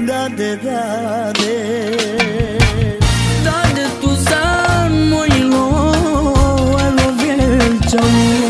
Dade tu san moilo alo viața.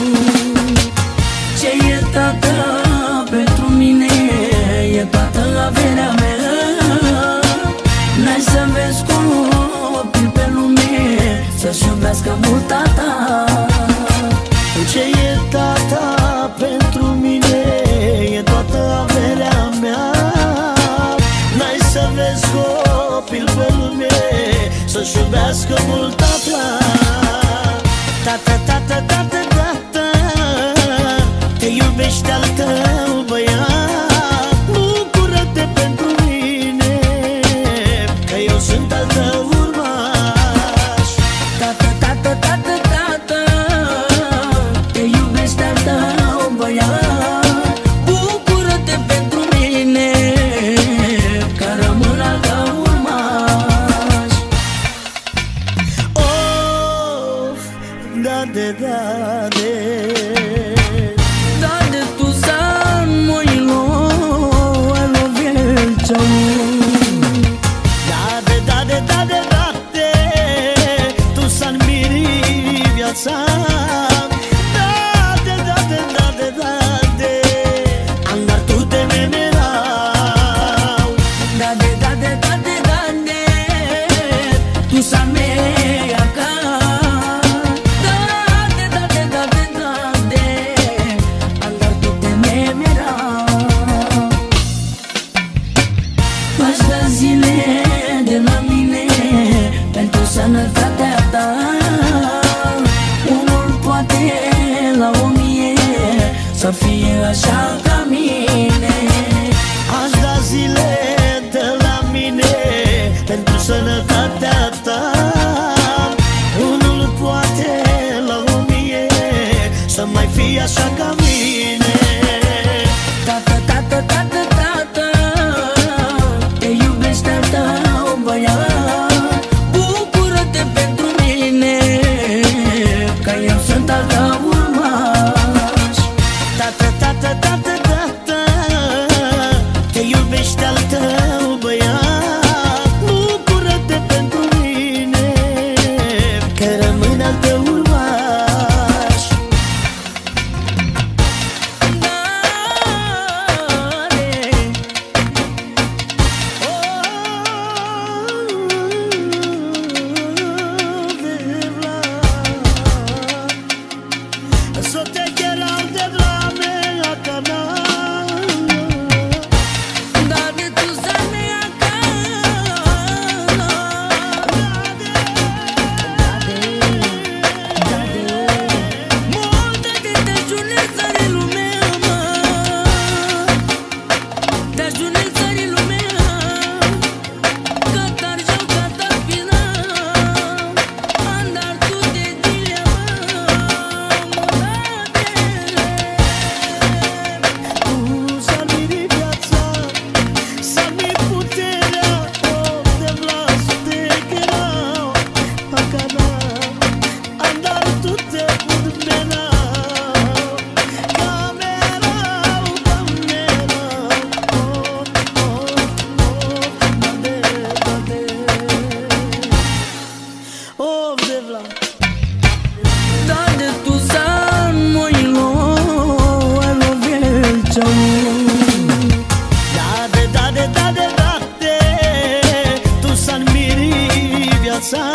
Ce e tată pentru mine, e toată averea mea. N-ai să vezi copil pe lume să-și iubească mult tata. Ce e tata pentru mine, e toată averea mea. N-ai să vezi copil pe lume să-și iubească mult tata. Tata, tata, tata, tata, te iubește al tău băiat. Bucură-te pentru mine, că eu sunt al tău urmaș. Tata, tata, tata, tata, te iubește al tău băiat. Bucură-te pentru mine, că rămân al tău urmaș. Of, dade, dade, Dade tu san moilo alo viața. dade, dade, dade, dade, tu să-mi miri viața. Dade, dade, dade, dade, andar tu te memerau. Dade, dade, dade, dade, tu san mea ca. Dade, dade, dade, dade, andar tu te memerau. Faci da zile de la mine pentru sănătatea ta. Unul poate la 1000 să fie așa ca mine. Aș da zile de la mine pentru sănătatea ta. Unul poate la 1000 să mai fie așa ca mine. Tata, tata, tata, tata, te iubește al tău băiat. Bucură-te pentru mine, că eu sunt al tău urmaș. Tata, tata, tata, tata, te iubește al tău băiat. Bucură-te pentru mine, că rămân al tău urmaș. So te quiero de la mea canal. Dade tu să ne acală. Multe de june țării lumea, mă. De june țării lumea, că tarjau ca tapina. Andar tu de dilea, mă. Tu să-mi miri viața, să-mi miri puterea. Of de vlas te cherau a canal. Andar tu te pudmenau, camerau, camerau. Of, of, dade, dade, of de vlas. Dade tu san moilo alo viața. Dade, dade, dade, dade, tu să-mi miri viața.